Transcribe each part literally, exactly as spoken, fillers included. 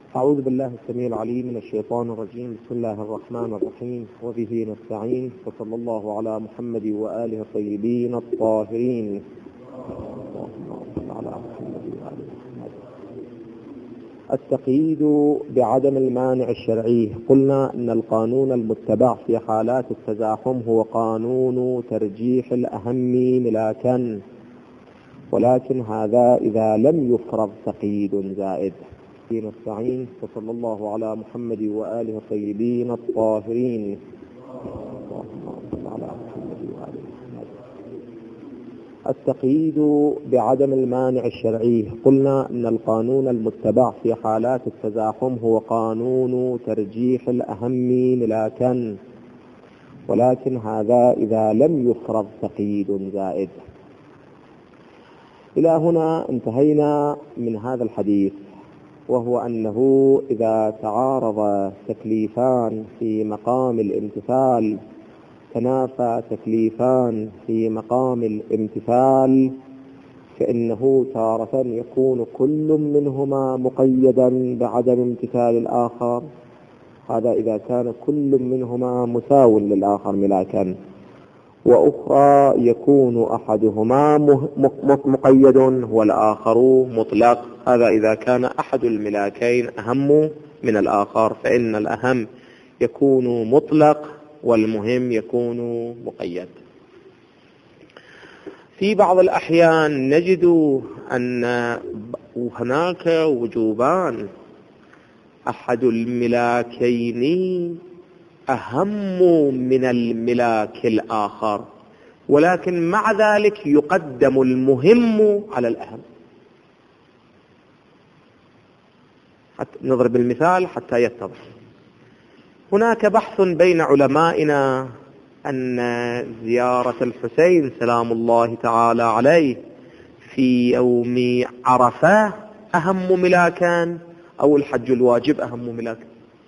أعوذ بالله السميع العليم من الشيطان الرجيم. بسم الله الرحمن الرحيم، وبه نستعين، وصلى الله على محمد وآله الطيبين الطاهرين. اللهم صل على محمد وآله محمد. التقييد بعدم المانع الشرعي. قلنا أن القانون المتبع في حالات التزاحم هو قانون ترجيح الأهم ملاكا، ولكن هذا إذا لم يفرض تقييد زائد. نستعين، وصلى الله على محمد وآله الطيبين الطاهرين. اللهم صل على محمد وآله محمد. التقييد بعدم المانع الشرعي. قلنا أن القانون المتبع في حالات التزاحم هو قانون ترجيح الأهم ملاكا، ولكن هذا إذا لم يفرض تقييد زائد. إلى هنا انتهينا من هذا الحديث، وهو أنه إذا تعارض تكليفان في مقام الامتثال، تنافى تكليفان في مقام الامتثال، فإنه تارة يكون كل منهما مقيدا بعدم امتثال الآخر. هذا إذا كان كل منهما مساو للآخر ملاكا، وأخرى يكون أحدهما مقيد والآخر مطلق. هذا إذا كان أحد الملاكين أهم من الآخر، فإن الأهم يكون مطلق والمهم يكون مقيد. في بعض الأحيان نجد أن هناك وجوبان، أحد الملاكين أهم من الملاك الآخر، ولكن مع ذلك يقدم المهم على الأهم. نضرب المثال حتى يتضح. هناك بحث بين علمائنا أن زيارة الحسين سلام الله تعالى عليه في يوم عرفة أهم ملاكان أو الحج الواجب أهم ملاك.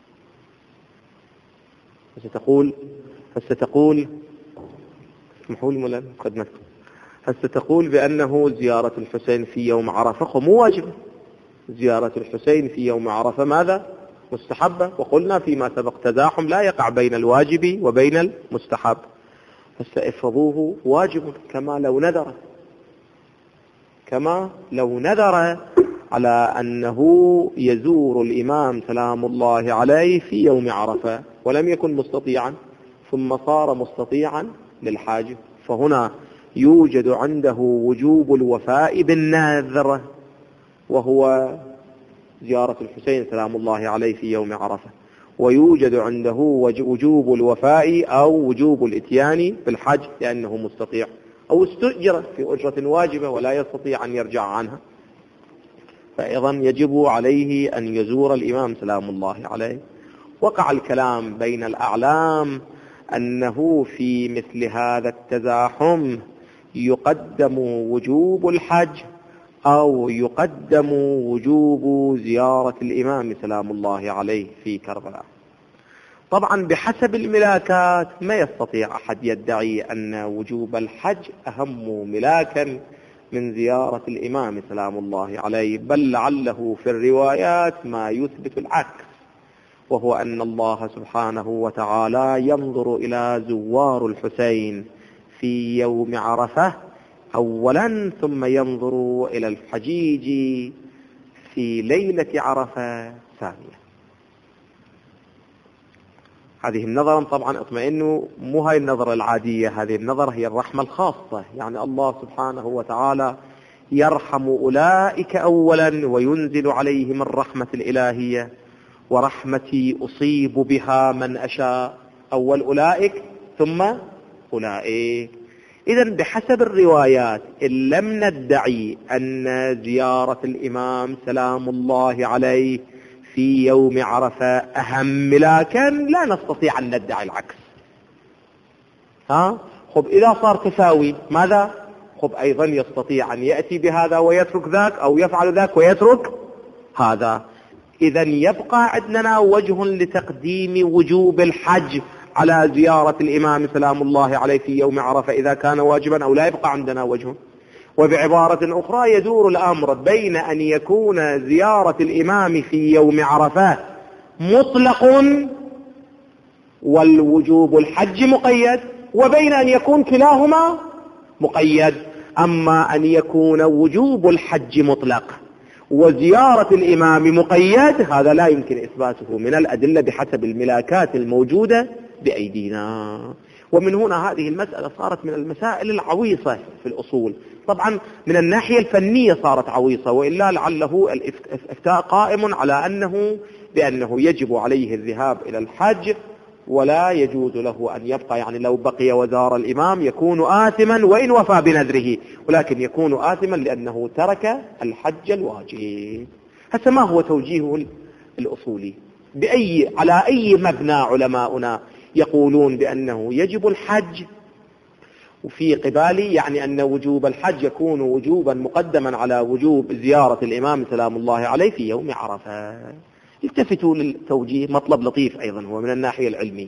فستقول فستقول اسمحوا لي مولانا خدمتكم فستقول بأنه زيارة الحسين في يوم عرفة مو واجبة. زيارة الحسين في يوم عرفة ماذا؟ مستحبة، وقلنا فيما سبق تزاحم لا يقع بين الواجب وبين المستحب، فسيفرضوه واجب كما لو نذر كما لو نذر على أنه يزور الإمام سلام الله عليه في يوم عرفة ولم يكن مستطيعا ثم صار مستطيعا للحاجة، فهنا يوجد عنده وجوب الوفاء بالنذر، وهو زيارة الحسين سلام الله عليه في يوم عرفة، ويوجد عنده وجوب الوفاء أو وجوب الإتيان بالحج لأنه مستطيع، أو استؤجر في أجرة واجبة ولا يستطيع أن يرجع عنها، فأيضا يجب عليه أن يزور الإمام سلام الله عليه. وقع الكلام بين الأعلام أنه في مثل هذا التزاحم يقدم وجوب الحج أو يقدم وجوب زيارة الإمام سلام الله عليه في كربلاء. طبعا بحسب الملاكات ما يستطيع أحد يدعي أن وجوب الحج أهم ملاكا من زيارة الإمام سلام الله عليه، بل لعله في الروايات ما يثبت العكس، وهو أن الله سبحانه وتعالى ينظر إلى زوار الحسين في يوم عرفة أولا، ثم ينظر إلى الحجيج في ليلة عرفة ثانية. هذه النظرة طبعا اطمئنوا مو هاي النظرة العادية، هذه النظرة هي الرحمة الخاصة، يعني الله سبحانه وتعالى يرحم أولئك أولا وينزل عليهم الرحمة الإلهية، ورحمتي أصيب بها من أشاء، أول أولئك ثم أولئك. إذن بحسب الروايات إن لم ندعي أن زيارة الإمام سلام الله عليه في يوم عرفة أهم ملاكا لا نستطيع أن ندعي العكس. ها؟ خب إذا صار تساوي ماذا؟ خب أيضا يستطيع أن يأتي بهذا ويترك ذاك، أو يفعل ذاك ويترك هذا. إذن يبقى عندنا وجه لتقديم وجوب الحج على زيارة الإمام سلام الله عليه في يوم عرفة إذا كان واجبا، أو لا يبقى عندنا وجه. وبعبارة أخرى يدور الأمر بين أن يكون زيارة الإمام في يوم عرفة مطلق والوجوب الحج مقيد، وبين أن يكون كلاهما مقيد. أما أن يكون وجوب الحج مطلق وزيارة الإمام مقيد هذا لا يمكن إثباته من الأدلة بحسب الملاكات الموجودة بأيدينا. ومن هنا هذه المسألة صارت من المسائل العويصة في الأصول. طبعا من الناحية الفنية صارت عويصة، وإلا لعله الإفتاء قائم على أنه بأنه يجب عليه الذهاب إلى الحج ولا يجوز له أن يبقى، يعني لو بقي وزار الإمام يكون آثما وإن وفى بنذره، ولكن يكون آثما لأنه ترك الحج الواجب. هسه ما هو توجيهه الأصولي؟ بأي على أي مبنى علماؤنا يقولون بأنه يجب الحج وفي قبالي، يعني أن وجوب الحج يكون وجوبا مقدما على وجوب زيارة الإمام سلام الله عليه في يوم عرفة. التفتوا للتوجيه، مطلب لطيف أيضا هو من الناحية العلمية.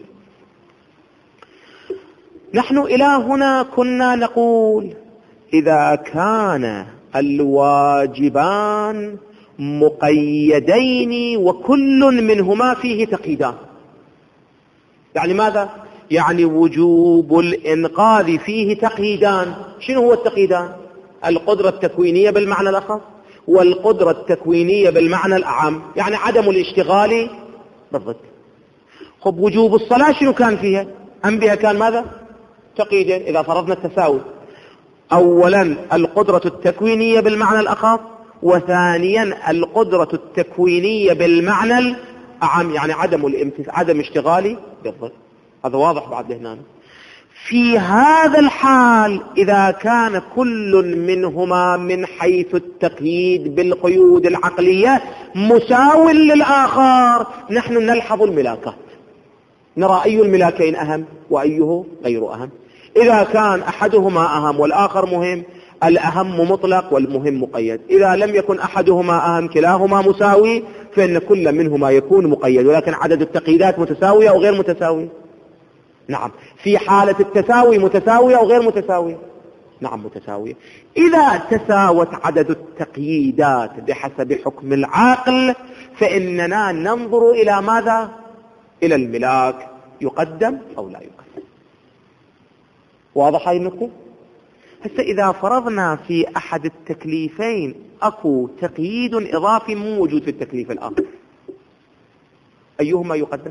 نحن إلى هنا كنا نقول إذا كان الواجبان مقيدين وكل منهما فيه تقييدان، يعني ماذا؟ يعني وجوب الإنقاذ فيه تقييدان. شنو هو التقييدان؟ القدرة التكوينية بالمعنى الأخص والقدرة التكوينية بالمعنى الأعم، يعني عدم الاشتغال بالضد. خب وجوب الصلاة شنو كان فيها؟ أم بها كان ماذا؟ تقييدين إذا فرضنا التساوي. أولا القدرة التكوينية بالمعنى الأخص، وثانيا القدرة التكوينية بالمعنى الأعم، يعني عدم الامتثال، عدم اشتغالي بالضد. هذا واضح بعد هنا. في هذا الحال إذا كان كل منهما من حيث التقييد بالقيود العقلية مساو للآخر، نحن نلحظ الملاكات، نرى أي الملاكين أهم وأيه غير أهم. إذا كان أحدهما أهم والآخر مهم، الأهم مطلق والمهم مقيد. إذا لم يكن أحدهما أهم كلاهما مساوي، فإن كل منهما يكون مقيد، ولكن عدد التقييدات متساوية أو غير متساوية. نعم، في حالة التساوي متساوية أو غير متساوية؟ نعم متساوية. إذا تساوت عدد التقييدات بحسب حكم العقل فإننا ننظر إلى ماذا؟ إلى الملاك، يقدم أو لا يقدم. واضح هاي النقطة؟ هسه إذا فرضنا في أحد التكليفين أكو تقييد إضافي مو موجود في التكليف الآخر، أيهما يقدم؟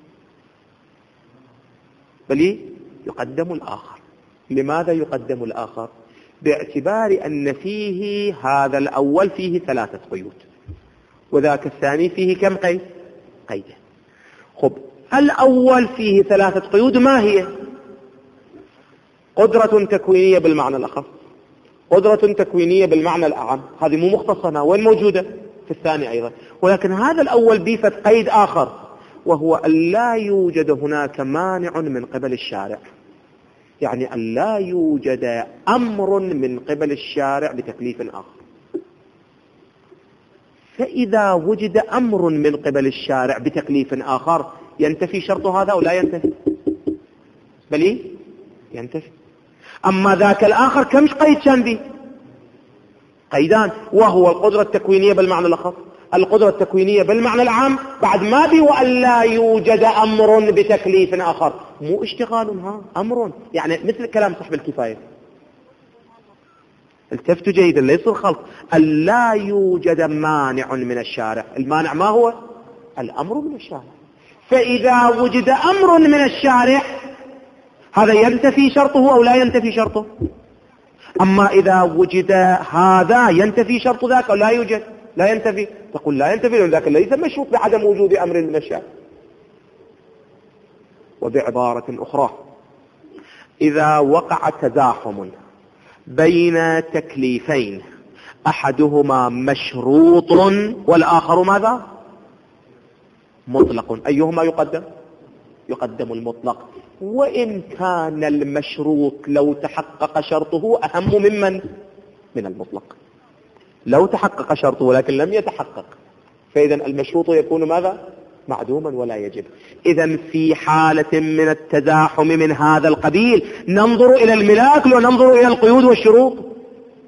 بل يقدم الآخر. لماذا يقدم الآخر؟ باعتبار أن فيه هذا الأول فيه ثلاثة قيود وذاك الثاني فيه كم قيد؟ قيدين. خب الأول فيه ثلاثة قيود، ما هي؟ قدرة تكوينية بالمعنى الأخص، قدرة تكوينية بالمعنى الأعم، هذه مو مختصة وين موجودة؟ في الثاني أيضا. ولكن هذا الأول بيفت قيد آخر، وهو أن لا يوجد هناك مانع من قبل الشارع، يعني أن لا يوجد أمر من قبل الشارع بتكليف آخر. فإذا وجد أمر من قبل الشارع بتكليف آخر ينتفي شرط هذا أو لا ينتفي؟ بل ينتفي. أما ذاك الآخر كم قيد كان به؟ قيدان، وهو القدرة التكوينية بالمعنى الأخص، القدرة التكوينية بالمعنى العام، بعد ما بي وأن لا يوجد أمر بتكليف آخر. مو اشتغال، ها أمر، يعني مثل كلام صاحب الكفاية. التفتوا جيدا، ليس الخلق. أن لا يوجد مانع من الشارع، المانع ما هو؟ الأمر من الشارع. فإذا وجد أمر من الشارع هذا ينتفي شرطه أو لا ينتفي شرطه؟ أما إذا وجد هذا ينتفي شرط ذاك أو لا يوجد؟ لا ينتفي. تقول لا ينتفي لأن ذاك ليس مشروط بعدم وجود أمر من الشارع. وبعبارة أخرى، إذا وقع تزاحم بين تكليفين أحدهما مشروط والآخر ماذا؟ مطلق، أيهما يقدم؟ يقدم المطلق، وإن كان المشروط لو تحقق شرطه أهم ممن من المطلق. لو تحقق شرطه ولكن لم يتحقق فإذا المشروط يكون ماذا؟ معدوما ولا يجب. إذا في حالة من التزاحم من هذا القبيل ننظر إلى الملاك وننظر إلى القيود والشروط.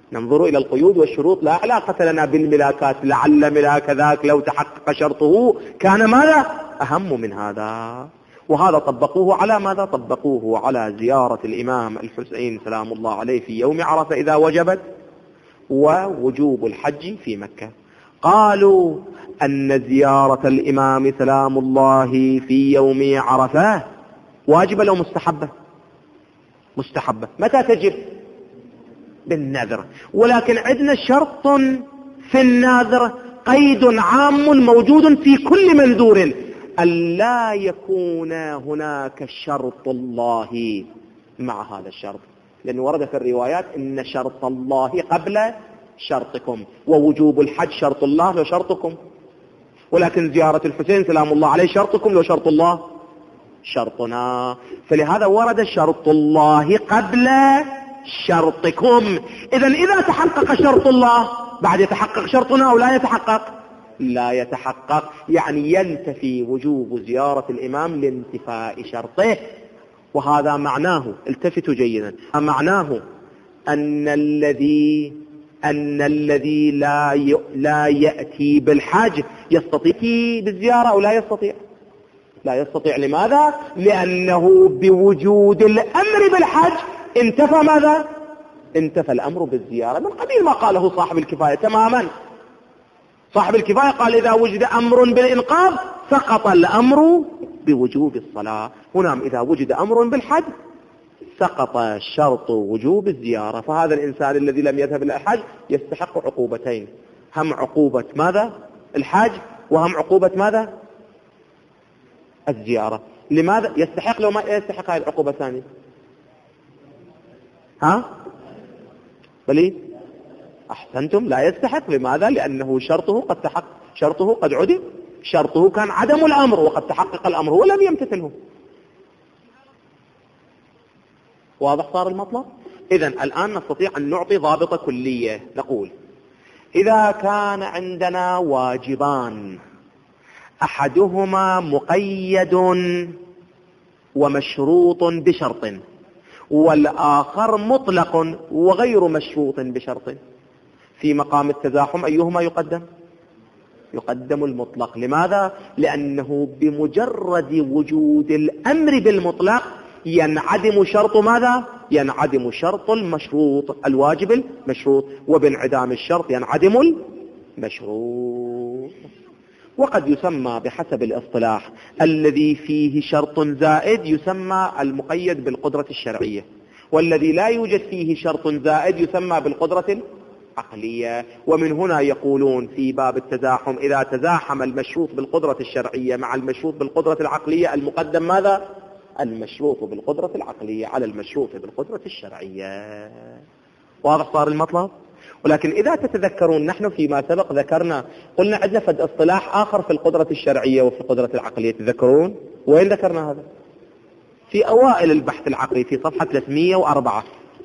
ننظر إلى القيود والشروط، لا علاقة لنا بالملاكات، لعل ملاك ذاك لو تحقق شرطه كان ماذا أهم من هذا. وهذا طبقوه على ماذا؟ طبقوه على زيارة الإمام الحسين سلام الله عليه في يوم عرفة إذا وجبت، ووجوب الحج في مكة. قالوا أن زيارة الإمام سلام الله في يوم عرفة واجبة أو مستحبة؟ مستحبة. متى تجب؟ بالنذر. ولكن عندنا شرط في النذر، قيد عام موجود في كل منذور، ألا يكون هناك شرط الله مع هذا الشرط، لأنه ورد في الروايات إن شرط الله قبل شرطكم، ووجوب الحج شرط الله وشرطكم، ولكن زيارة الحسين سلام الله عليه شرطكم وشرط الله شرطنا، فلهذا ورد شرط الله قبل شرطكم. إذا إذا تحقق شرط الله بعد يتحقق شرطنا أو لا يتحقق؟ لا يتحقق، يعني ينتفي وجوب زيارة الإمام لانتفاء شرطه. وهذا معناه، التفتوا جيدا، معناه أن الذي أن الذي لا ي... لا يأتي بالحج يستطيع بالزيارة أو لا يستطيع؟ لا يستطيع. لماذا؟ لأنه بوجود الأمر بالحج انتفى ماذا؟ انتفى الأمر بالزيارة، من قبيل ما قاله صاحب الكفاية تماما. صاحب الكفاية قال إذا وجد أمر بالإنقاذ سقط الأمر بوجوب الصلاة. هنا إذا وجد أمر بالحج سقط شرط وجوب الزيارة، فهذا الإنسان الذي لم يذهب إلى الحج يستحق عقوبتين، هم عقوبة ماذا؟ الحج، وهم عقوبة ماذا؟ الزيارة. لماذا يستحق لو ما يستحق هذه العقوبة الثانية؟ ها؟ بلي أحسنتم، لا يستحق. لماذا؟ لأنه شرطه قد تحقق، شرطه قد عدم، شرطه كان عدم الأمر وقد تحقق الأمر ولم يمتثله. واضح صار المطلب؟ إذن الآن نستطيع أن نعطي ضابطة كلية، نقول إذا كان عندنا واجبان أحدهما مقيد ومشروط بشرط، والآخر مطلق وغير مشروط بشرط، في مقام التزاحم أيهما يقدم؟ يقدم المطلق. لماذا؟ لأنه بمجرد وجود الأمر بالمطلق ينعدم شرط ماذا؟ ينعدم شرط المشروط، الواجب المشروط، وبانعدام الشرط ينعدم المشروط. وقد يسمى بحسب الاصطلاح الذي فيه شرط زائد يسمى المقيد بالقدرة الشرعية، والذي لا يوجد فيه شرط زائد يسمى بالقدرة العقلية. ومن هنا يقولون في باب التزاحم إذا تزاحم المشروط بالقدرة الشرعية مع المشروط بالقدرة العقلية المقدم ماذا؟ المشروط بالقدرة العقلية على المشروط بالقدرة الشرعية. واضح صار المطلب؟ ولكن إذا تتذكرون نحن فيما سبق ذكرنا، قلنا عندنا فد اصطلاح آخر في القدرة الشرعية وفي القدرة العقلية، تذكرون؟ وين ذكرنا هذا؟ في أوائل البحث العقلي في صفحة ثلاثمئة وأربعة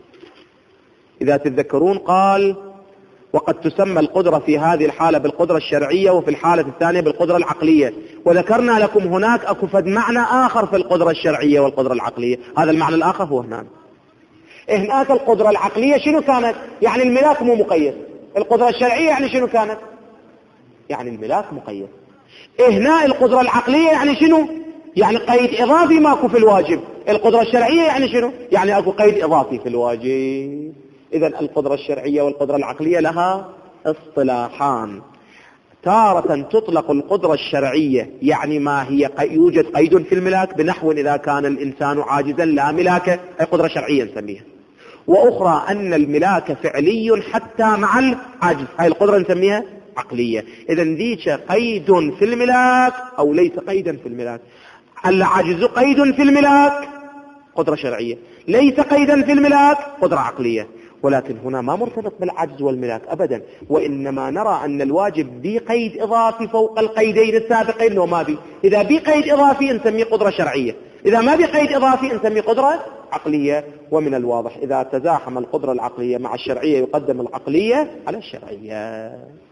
إذا تتذكرون قال وقد تسمى القدرة في هذه الحالة بالقدرة الشرعية وفي الحالة الثانية بالقدرة العقلية. وذكرنا لكم هناك أكو فد معنى آخر في القدرة الشرعية والقدرة العقلية، هذا المعنى الآخر هو هناك. هناك القدرة العقلية شنو كانت؟ يعني الملاك مو مقيد. القدرة الشرعية يعني شنو كانت؟ يعني الملاك مقيد. هنا القدرة العقلية يعني شنو؟ يعني قيد إضافي ماكو في الواجب. القدرة الشرعية يعني شنو؟ يعني أكو قيد إضافي في الواجب. إذن القدرة الشرعية والقدرة العقلية لها اصطلاحان. تارة تطلق القدرة الشرعية يعني ما هي يوجد قيد في الملاك، بنحو إذا كان الإنسان عاجزا لا ملاك، أي قدرة شرعية نسميها. وأخرى أن الملاك فعلي حتى مع العجز، هاي القدرة نسميها عقلية. إذن ذيك قيد في الملاك أو ليس قيدا في الملاك. العجز قيد في الملاك قدرة شرعية، ليس قيدا في الملاك قدرة عقلية. ولكن هنا ما مرتبط بالعجز والملاك أبدا، وإنما نرى أن الواجب بقيد إضافي فوق القيدين السابقين وما بي. إذا بقيد إضافي نسميه قدرة شرعية، إذا ما بقيد إضافي نسميه قدرة عقلية. ومن الواضح إذا تزاحم القدرة العقلية مع الشرعية يقدم العقلية على الشرعية.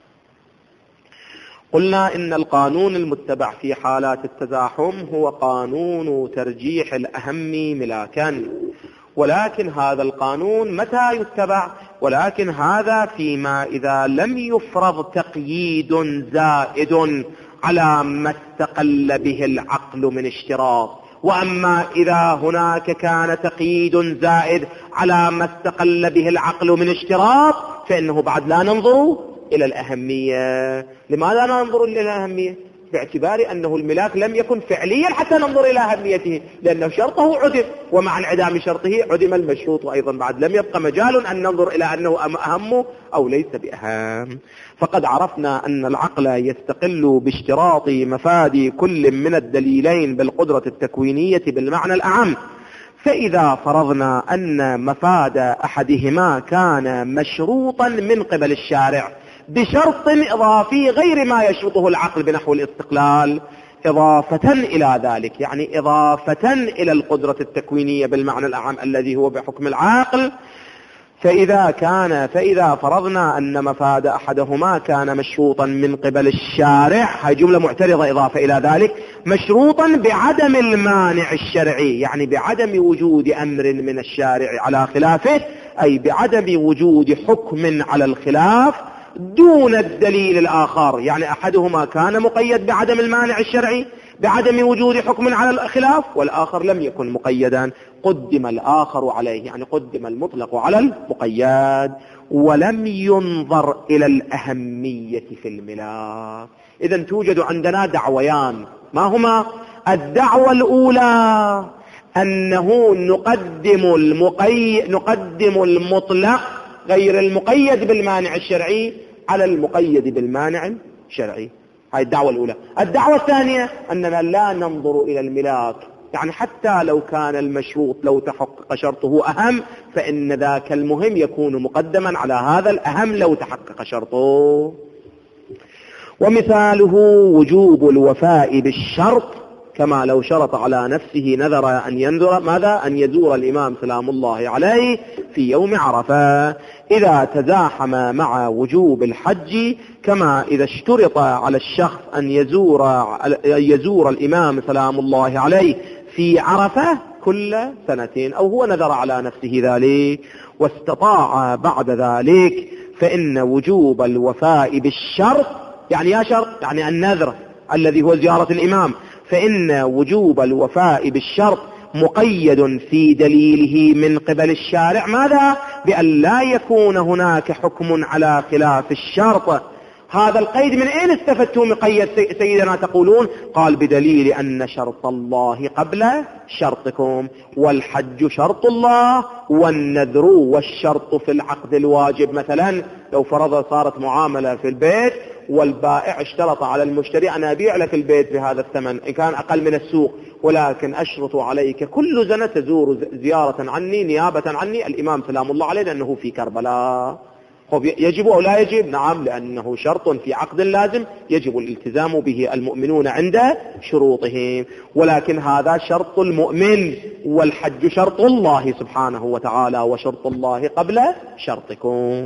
قلنا إن القانون المتبع في حالات التزاحم هو قانون ترجيح الأهم ملاكا، ولكن هذا القانون متى يتبع؟ ولكن هذا فيما إذا لم يفرض تقييد زائد على ما استقل به العقل من اشتراط. وأما إذا هناك كان تقييد زائد على ما استقل به العقل من اشتراط فإنه بعد لا ننظر إلى الأهمية. لماذا لا ننظر إلى الأهمية؟ باعتبار أنه الملاك لم يكن فعليا حتى ننظر إلى أهميته، لأنه شرطه عدم، ومع انعدام شرطه عدم المشروط أيضا، بعد لم يبقى مجال أن ننظر إلى أنه أهم أو ليس بأهم. فقد عرفنا أن العقل يستقل باشتراط مفاد كل من الدليلين بالقدرة التكوينية بالمعنى الأعم. فإذا فرضنا أن مفاد أحدهما كان مشروطا من قبل الشارع بشرط إضافي غير ما يشرطه العقل بنحو الاستقلال، إضافة إلى ذلك، يعني إضافة إلى القدرة التكوينية بالمعنى الأعم الذي هو بحكم العقل. فإذا كان فإذا فرضنا أن مفاد أحدهما كان مشروطا من قبل الشارع، هاي جملة معترضة إضافة إلى ذلك، مشروطا بعدم المانع الشرعي، يعني بعدم وجود أمر من الشارع على خلافه، أي بعدم وجود حكم على الخلاف دون الدليل الآخر. يعني أحدهما كان مقيد بعدم المانع الشرعي بعدم وجود حكم على الخلاف، والآخر لم يكن مقيدا، قدم الآخر عليه، يعني قدم المطلق على المقيد، ولم ينظر إلى الأهمية في الملاك. إذن توجد عندنا دعويان، ما هما؟ الدعوة الأولى أنه نقدم المقيد نقدم المطلق غير المقيد بالمانع الشرعي على المقيد بالمانع الشرعي، هاي الدعوة الأولى. الدعوة الثانية أننا لا ننظر إلى الملاك، يعني حتى لو كان المشروط لو تحقق شرطه أهم فإن ذاك المهم يكون مقدما على هذا الأهم لو تحقق شرطه. ومثاله وجوب الوفاء بالشرط، كما لو شرط على نفسه نذر أن ينذر ماذا؟ أن يزور الإمام سلام الله عليه في يوم عرفة، إذا تزاحم مع وجوب الحج، كما إذا اشترط على الشخص أن يزور, يزور الإمام سلام الله عليه في عرفة كل سنتين، أو هو نذر على نفسه ذلك واستطاع بعد ذلك، فإن وجوب الوفاء بالشرط، يعني يا شرط يعني النذر الذي هو زيارة الإمام، فإن وجوب الوفاء بالشرط مقيد في دليله من قبل الشارع ماذا؟ بأن لا يكون هناك حكم على خلاف الشرط. هذا القيد من أين استفدتم مقيد سيدنا تقولون؟ قال بدليل أن شرط الله قبل شرطكم، والحج شرط الله، والنذر والشرط في العقد الواجب. مثلا لو فرض صارت معاملة في البيت والبائع اشترط على المشتري أن أبيع لك البيت بهذا الثمن إن كان أقل من السوق، ولكن أشرط عليك كل سنة تزور زيارة عني نيابة عني الإمام سلام الله عليه لأنه في كربلاء. يجب أو لا يجب؟ نعم، لأنه شرط في عقد لازم يجب الالتزام به المؤمنون عند شروطهم، ولكن هذا شرط المؤمن، والحج شرط الله سبحانه وتعالى، وشرط الله قبل شرطكم.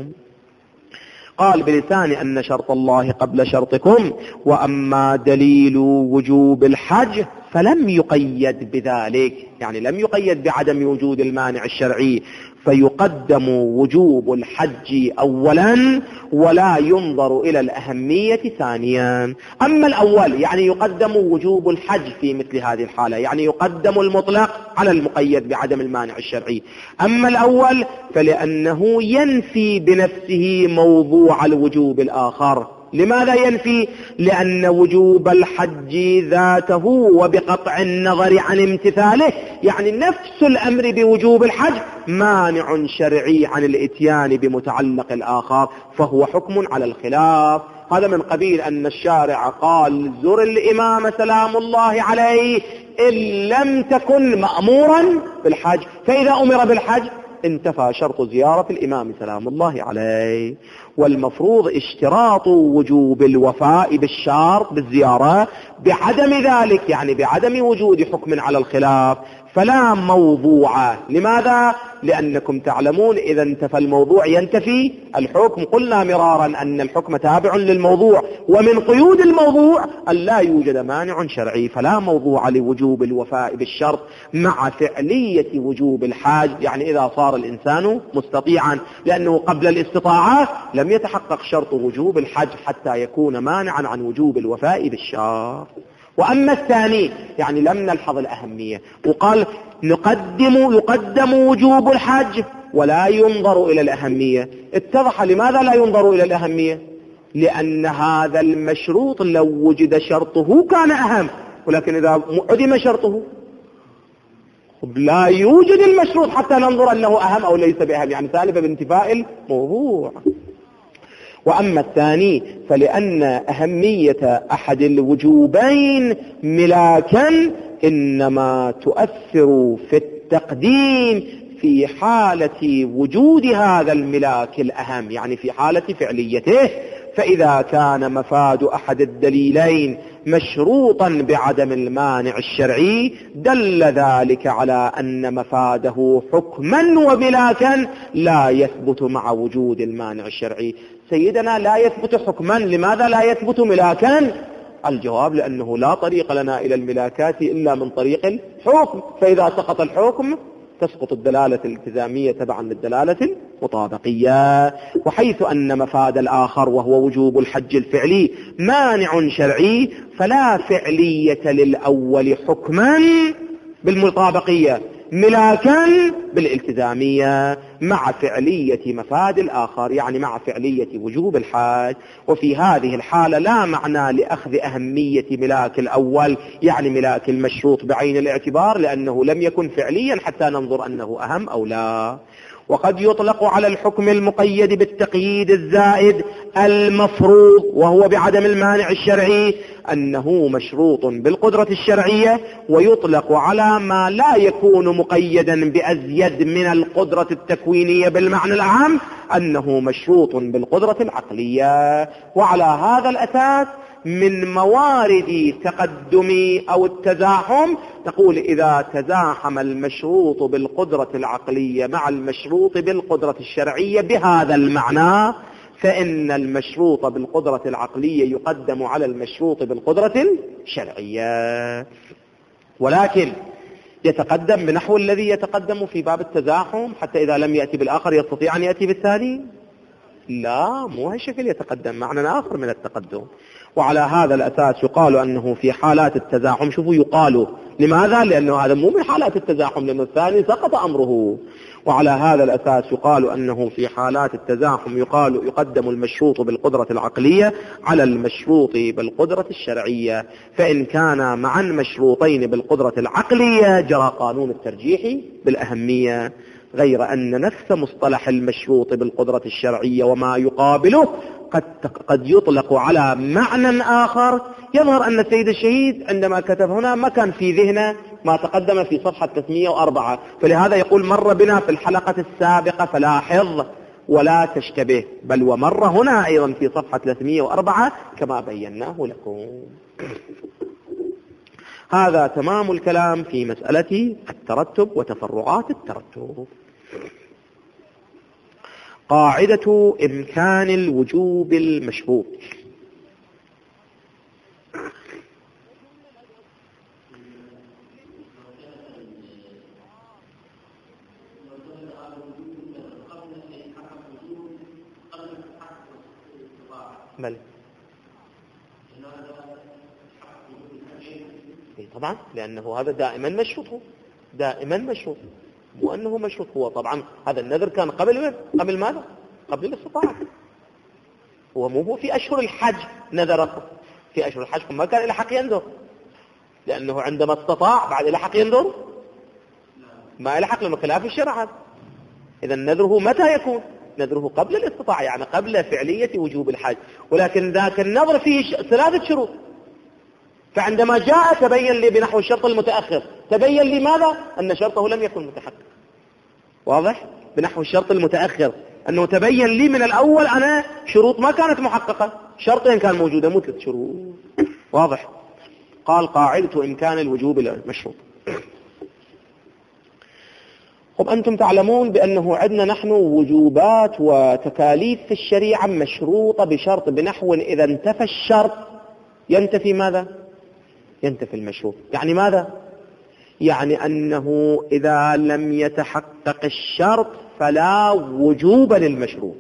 قال بلسان أن شرط الله قبل شرطكم. وأما دليل وجوب الحج فلم يقيد بذلك، يعني لم يقيد بعدم وجود المانع الشرعي، فيقدم وجوب الحج أولا ولا ينظر إلى الأهمية ثانيا. أما الأول يعني يقدم وجوب الحج في مثل هذه الحالة، يعني يقدم المطلق على المقيد بعدم المانع الشرعي. أما الأول فلأنه ينفي بنفسه موضوع الوجوب الآخر. لماذا ينفي؟ لأن وجوب الحج ذاته وبقطع النظر عن امتثاله، يعني نفس الأمر بوجوب الحج مانع شرعي عن الاتيان بمتعلق الآخر، فهو حكم على الخلاف. هذا من قبيل أن الشارع قال زر الإمام سلام الله عليه إن لم تكن مأمورا بالحج، فإذا أمر بالحج انتفى شرط زيارة الإمام سلام الله عليه. والمفروض اشتراط وجوب الوفاء بالشرط بالزيارة بعدم ذلك، يعني بعدم وجود حكم على الخلاف، فلا موضوع. لماذا؟ لأنكم تعلمون إذا انتفى الموضوع ينتفي الحكم. قلنا مرارا أن الحكم تابع للموضوع، ومن قيود الموضوع أن لا يوجد مانع شرعي، فلا موضوع لوجوب الوفاء بالشرط مع فعلية وجوب الحاج، يعني إذا صار الإنسان مستطيعا، لأنه قبل الاستطاعة لم يتحقق شرط وجوب الحج حتى يكون مانعا عن وجوب الوفاء بالشرط. وأما الثاني يعني لم نلحظ الأهمية، وقال نقدم يقدم وجوب الحج ولا ينظر إلى الأهمية. اتضح لماذا لا ينظر إلى الأهمية؟ لأن هذا المشروط لو وجد شرطه كان أهم، ولكن إذا عدم شرطه لا يوجد المشروط حتى ننظر أنه أهم أو ليس بأهم، يعني سالب بانتفاء الموضوع. وأما الثاني فلأن أهمية أحد الوجوبين ملاكا إنما تؤثر في التقديم في حالة وجود هذا الملاك الأهم، يعني في حالة فعليته. فإذا كان مفاد أحد الدليلين مشروطا بعدم المانع الشرعي دل ذلك على أن مفاده حكما وملاكا لا يثبت مع وجود المانع الشرعي. سيدنا لا يثبت حكما، لماذا لا يثبت ملاكا؟ الجواب لأنه لا طريق لنا إلى الملاكات إلا من طريق الحكم، فإذا سقط الحكم تسقط الدلالة الالتزامية تبعا للدلالة المطابقية. وحيث أن مفاد الآخر وهو وجوب الحج الفعلي مانع شرعي فلا فعلية للأول حكما بالمطابقية ملاكا بالالتزامية مع فعلية مفاد الآخر، يعني مع فعلية وجوب الحج. وفي هذه الحالة لا معنى لأخذ أهمية ملاك الأول، يعني ملاك المشروط بعين الاعتبار، لأنه لم يكن فعليا حتى ننظر أنه أهم أو لا. وقد يطلق على الحكم المقيد بالتقييد الزائد المفروض وهو بعدم المانع الشرعي أنه مشروط بالقدرة الشرعية، ويطلق على ما لا يكون مقيدا بأزيد من القدرة التكوينية بالمعنى العام أنه مشروط بالقدرة العقلية. وعلى هذا الأساس من موارد تقدم أو التزاحم تقول إذا تزاحم المشروط بالقدرة العقلية مع المشروط بالقدرة الشرعية بهذا المعنى فإن المشروط بالقدرة العقلية يقدم على المشروط بالقدرة الشرعية، ولكن يتقدم بنحو الذي يتقدم في باب التزاحم حتى إذا لم يأتي بالآخر يستطيع أن يأتي بالثاني. لا، مو هالشكل يتقدم، معنى آخر من التقدم. وعلى هذا الأساس يقال أنه في حالات التزاحم، شوفوا يقال لماذا؟ لأنه هذا مو من حالات التزاحم، لأنه الثاني سقط أمره. وعلى هذا الأساس يقال أنه في حالات التزاحم يقال يقدم المشروط بالقدرة العقلية على المشروط بالقدرة الشرعية، فإن كان معا مشروطين بالقدرة العقلية جرى قانون الترجيح بالأهمية، غير أن نفس مصطلح المشروط بالقدرة الشرعية وما يقابله قد قد يطلق على معنى آخر. يظهر أن السيد الشهيد عندما كتب هنا ما كان في ذهنه ما تقدم في صفحة ثلاثمئة وأربعة، فلهذا يقول مر بنا في الحلقة السابقة فلاحظ ولا تشتبه، بل ومر هنا أيضا في صفحة ثلاثمئة وأربعة كما بيناه لكم. هذا تمام الكلام في مسألة الترتب وتفرعات الترتب. قاعدة إمكان الوجوب المشروط. بل طبعا لأنه هذا دائما مشروط، دائما مشروط، وأنه مشروط هو طبعا هذا النذر كان قبل قبل ماذا؟ قبل الاستطاعة. هو مو هو في أشهر الحج نذر، في أشهر الحج ما كان إلى حق ينذر، لأنه عندما استطاع بعد إلى حق ينذر ما إلى حق، لأنه خلاف الشرع. إذا نذره متى يكون؟ نذره قبل الاستطاعة، يعني قبل فعلية وجوب الحج، ولكن ذاك النذر فيه ثلاثة شروط. فعندما جاء تبين لي بنحو الشرط المتأخر، تبين لي ماذا؟ أن شرطه لم يكن متحقق. واضح؟ بنحو الشرط المتأخر أنه تبين لي من الأول أنا شروط ما كانت محققة، شرطين كان موجودة مو ثلاث شروط. واضح؟ قال قاعدة إمكان الوجوب المشروط. لأنكم أنتم تعلمون بأنه عندنا نحن وجوبات وتكاليف في الشريعة مشروطة بشرط بنحو إذا انتفى الشرط ينتفي ماذا؟ ينتفي المشروط. يعني ماذا؟ يعني أنه إذا لم يتحقق الشرط فلا وجوب للمشروط.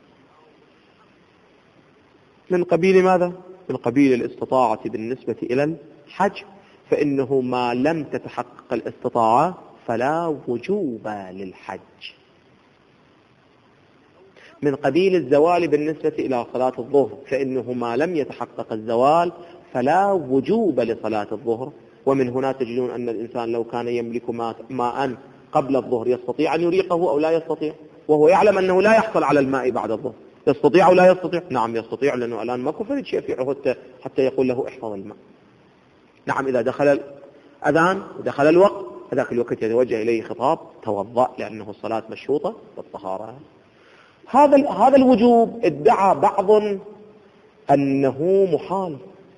من قبيل ماذا؟ من قبيل الاستطاعة بالنسبة إلى الحج، فإنه ما لم تتحقق الاستطاعة فلا وجوب للحج. من قبيل الزوال بالنسبة إلى صلاة الظهر، فإنه ما لم يتحقق الزوال فلا وجوب لصلاة الظهر. ومن هنا تجدون أن الإنسان لو كان يملك ماء قبل الظهر يستطيع أن يريقه أو لا يستطيع، وهو يعلم أنه لا يحصل على الماء بعد الظهر. يستطيع أو لا يستطيع؟ نعم يستطيع، لأنه الآن ما كفر شيء في عهد حتى يقول له احفظ الماء. نعم إذا دخل الأذان ودخل الوقت هذاك الوقت يتوجه إليه خطاب توضأ، لأنه الصلاة مشروطة بالطهارة. هذا هذا الوجوب ادعى بعض أنه محال.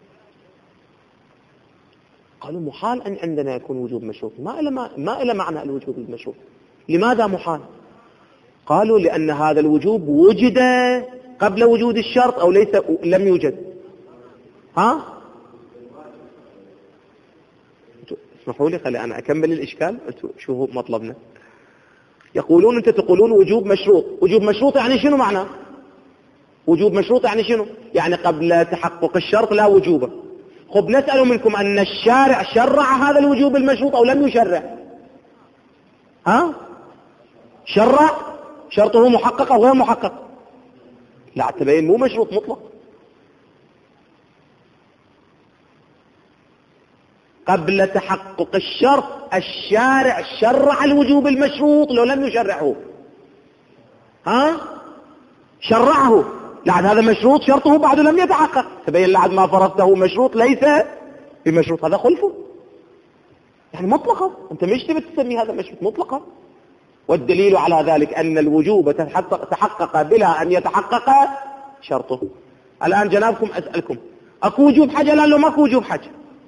قالوا محال أن عندنا يكون وجوب مشروط، ما إلى ما إلى معنى الوجوب المشروط. لماذا محال؟ قالوا لأن هذا الوجوب وجد قبل وجود الشرط أو ليس لم يوجد. ها؟ اسمحوا لي خلي أنا أكمل الإشكال. شو هو مطلبنا؟ يقولون أنت تقولون وجوب مشروط. وجوب مشروط يعني شنو معناه؟ وجوب مشروط يعني شنو؟ يعني قبل تحقق الشرط لا وجوبه. خب نسأل منكم أن الشارع شرع هذا الوجوب المشروط أو لم يشرع؟ ها؟ شرع شرطه محقق أو غير محقق؟ لا تبين مو مشروط مطلق. قبل تحقق الشرط الشارع شرع الوجوب المشروط لو لم يشرعه. ها؟ شرعه. لعد هذا مشروط شرطه بعد لم يتحقق، تبين لعد ما فرضته مشروط ليس بمشروط، هذا خلفه. يعني مطلقا أنت مش تبي تسمي هذا مشروط مطلقا. والدليل على ذلك أن الوجوب تحقق بلا أن يتحقق شرطه. الآن جنابكم أسألكم أكو وجوب حج؟ الآن لو ماكو وجوب حج،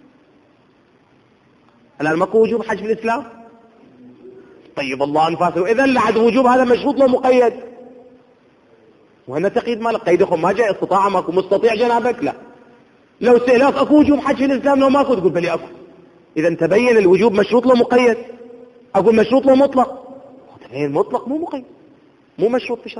الآن ماكو وجوب حج في الإسلام. طيب الله أنفاسه، إذن لعد وجوب هذا مشروط لو مقيد. وهنا تقييد مالك قيدكم ما جاء استطاعة ماكو مستطيع جنابك. لا لو سئلك أكو وجوب حج في الإسلام لو ماكو تقول بلي أكو. إذن تبين الوجوب مشروط لو مقيد. أقول مشروط لو مطلق، تبين مطلق مو مقيد، مو مشروط بشرط.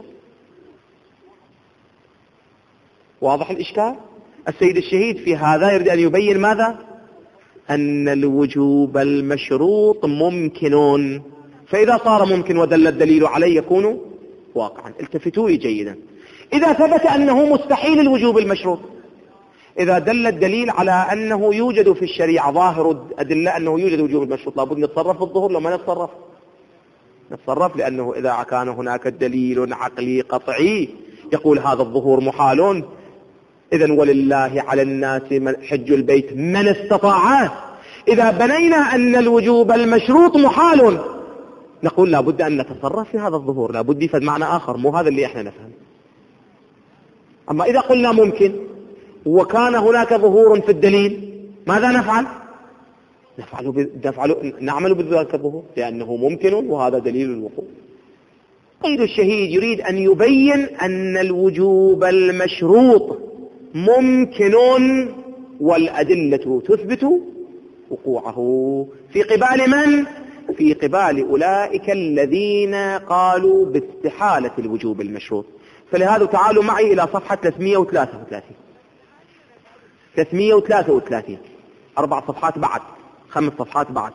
واضح الإشكال؟ السيد الشهيد في هذا يريد أن يبين ماذا؟ أن الوجوب المشروط ممكن، فإذا صار ممكن ودل الدليل عليه يكون واقعا. التفتوا لي جيدا. إذا ثبت أنه مستحيل الوجوب المشروط، إذا دل الدليل على أنه يوجد في الشريعة ظاهر الأدلة أنه يوجد وجوب المشروط، لابد نتصرف في الظهور لو ما نتصرف نتصرف، لأنه إذا كان هناك دليل عقلي قطعي يقول هذا الظهور محال، إذن ولله على الناس حج البيت من استطاع. إذا بنينا أن الوجوب المشروط محال نقول لابد أن نتصرف في هذا الظهور، لابد يفد معنى آخر مو هذا اللي احنا نفهم. أما إذا قلنا ممكن وكان هناك ظهور في الدليل ماذا نفعل؟ نفعل نفعل نعمل بذلك الظهور لأنه ممكن وهذا دليل الوقوع. غير الشهيد يريد أن يبين أن الوجوب المشروط ممكن والأدلة تثبت وقوعه في قبال من؟ في قبال أولئك الذين قالوا باستحالة الوجوب المشروط. فلهذا تعالوا معي إلى صفحة ثلاثمئة وثلاثة وثلاثين ثلاثمئة وثلاثة وثلاثين أربع صفحات بعد، خمس صفحات بعد.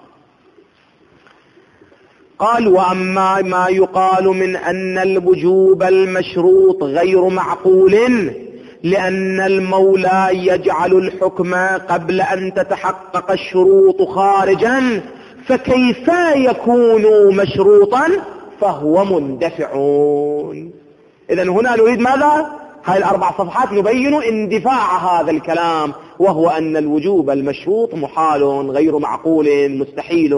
قال وأما ما يقال من أن الوجوب المشروط غير معقول لأن المولى يجعل الحكم قبل أن تتحقق الشروط خارجا، فكيف يكون مشروطا فهو مندفع. إذن هنا نريد ماذا؟ هاي الأربع صفحات نبين اندفاع هذا الكلام، وهو أن الوجوب المشروط محال غير معقول مستحيل.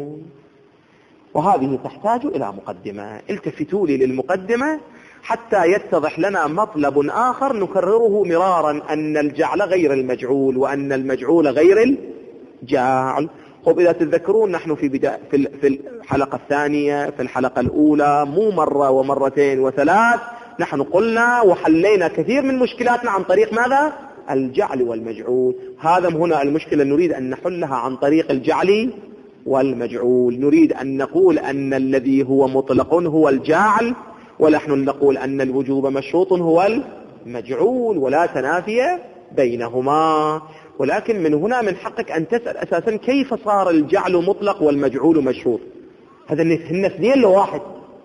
وهذه تحتاج إلى مقدمة. التفتوا لي للمقدمة حتى يتضح لنا مطلب آخر نكرره مرارا، أن الجعل غير المجعول وأن المجعول غير الجعل. خب إذا تتذكرون نحن في بداية في الحلقة الثانية في الحلقة الأولى مو مرة ومرتين وثلاث نحن قلنا وحلينا كثير من مشكلاتنا عن طريق ماذا؟ الجعل والمجعول. هذا هنا المشكلة نريد أن نحلها عن طريق الجعل والمجعول. نريد أن نقول أن الذي هو مطلق هو الجعل، ونحن نقول أن الوجوب مشروط هو المجعول، ولا تنافي بينهما. ولكن من هنا من حقك أن تسأل أساسا كيف صار الجعل مطلق والمجعول مشروط؟ هذا هن اثنين لواحد.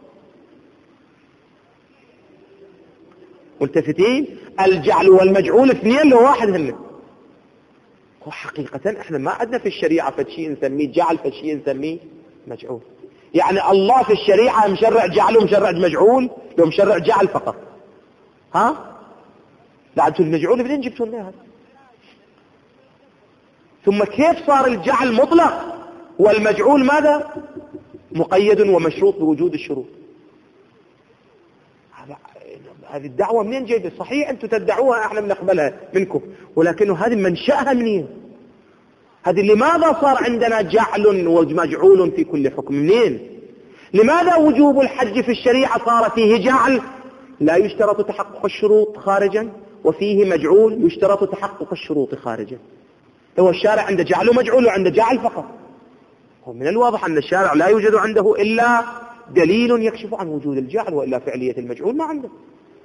ملتفتين؟ الجعل والمجعول اثنين لواحد هن. وحقيقة احنا ما عندنا في الشريعة فشيء نسميه جعل فشيء نسميه مجعول. يعني الله في الشريعة مشرع جعل ومشرع مجعول، لو مشرع جعل فقط. ها؟ لا انتم المجعول بدين جبتوا لنا هذا. ثم كيف صار الجعل مطلق والمجعول ماذا؟ مقيد ومشروط بوجود الشروط. هذه الدعوة منين جاية؟ صحيح أنتم تدعوها احنا بنقبلها منكم، ولكن هذه منشأها منين؟ هذه لماذا صار عندنا جعل ومجعول في كل حكم؟ منين؟ لماذا وجوب الحج في الشريعة صار فيه جعل لا يشترط تحقق الشروط خارجا، وفيه مجعول يشترط تحقق الشروط خارجا؟ هو الشارع عنده جعل ومجعول وعنده جعل فقط. ومن الواضح أن الشارع لا يوجد عنده إلا دليل يكشف عن وجود الجعل، وإلا فعلية المجعول ما عنده.